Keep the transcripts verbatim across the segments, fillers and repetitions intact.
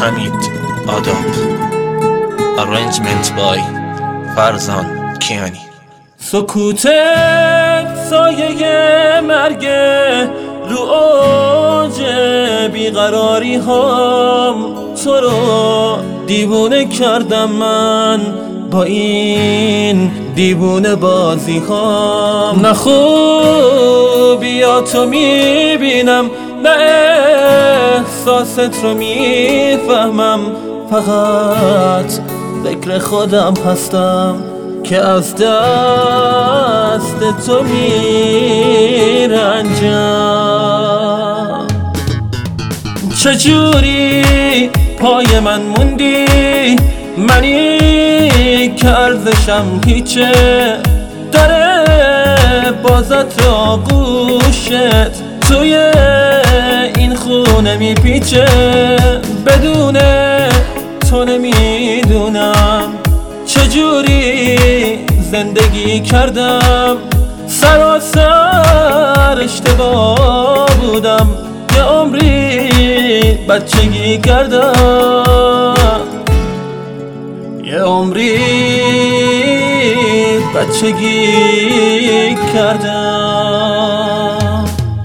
حمید آداب. Arrangement by فرزان کیانی. سکوتت سایه مرگه رو اوج بیقراری هام، تو رو دیوونه کردم من با این دیوونه بازی هام. نه خوبیاتو میبینم، نه احساست رو میفهمم، فقط فکر خودم هستم که از دست تو میرنجم. چجوری پای من موندی، منی که ارزشم هیچه، داره بازت آغوشت توی این خونه میپیچه. بدون تو نمیدونم چجوری زندگی کردم، سراسر اشتباه بودم، یه عمری بچگی کردم، یه عمری بچگی کردم.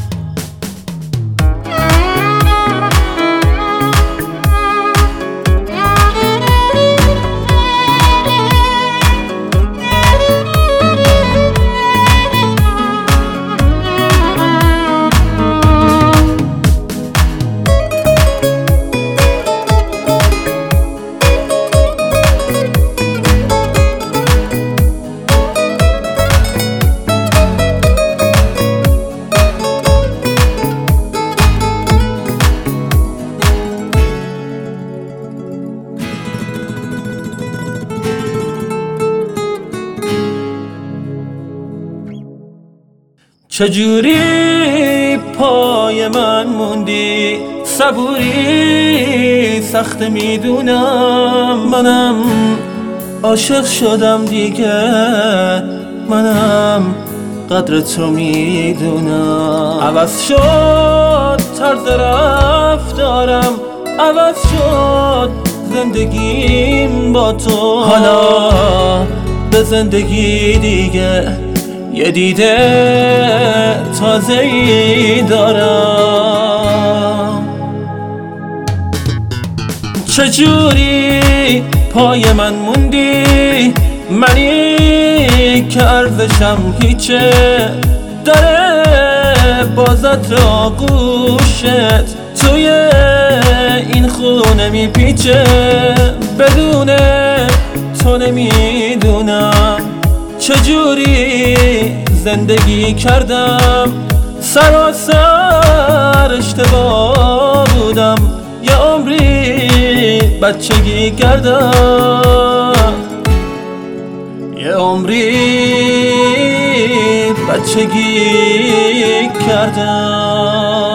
چجوری پای من موندی، صبوری سخت میدونم، منم عاشق شدم دیگه، منم قدر تو میدونم. عوض شد طرز رفتارم، عوض شد زندگیم با تو، حالا به زندگی دیگه یه دیده تازه‌ای دارم. چجوری پای من موندی، منی که ارزشم هیچه، داره بازت آغوشت توی این خونه میپیچه. بدون تو نمیدونم چجوری زندگی کردم، سراسر اشتباه بودم، یه عمری بچگی کردم، یه عمری بچگی کردم.